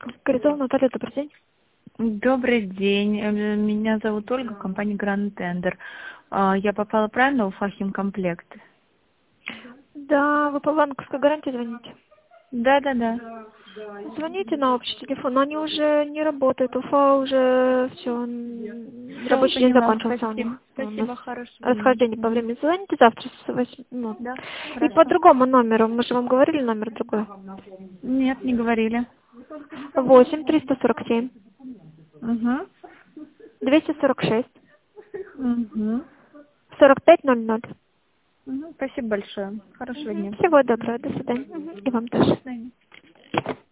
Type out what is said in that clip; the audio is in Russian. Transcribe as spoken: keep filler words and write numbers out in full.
Горизон, Наталья, добрый день. Добрый день. Э, Меня зовут Ольга, компания Grand Tender. А, Я попала правильно в Фахимкомплект? Да, вы по банковской гарантии звоните? Да, да, да. Звоните на общий телефон, но они уже не работают, УФА уже все, Все, рабочий день поняла. закончился у них. Спасибо. У нас Спасибо, хорошего дня. расхождение по Мгм. времени. Звоните завтра с восьми, ну. Да, И по хорошо. другому номеру, мы же вам говорили номер другой. Нет, не говорили. восемь триста сорок семь Угу. двести сорок шесть Угу. сорок пять ноль ноль. Угу. Спасибо большое. Хорошего дня. Всего доброго, до свидания. Мгм. И вам До тоже. свидания.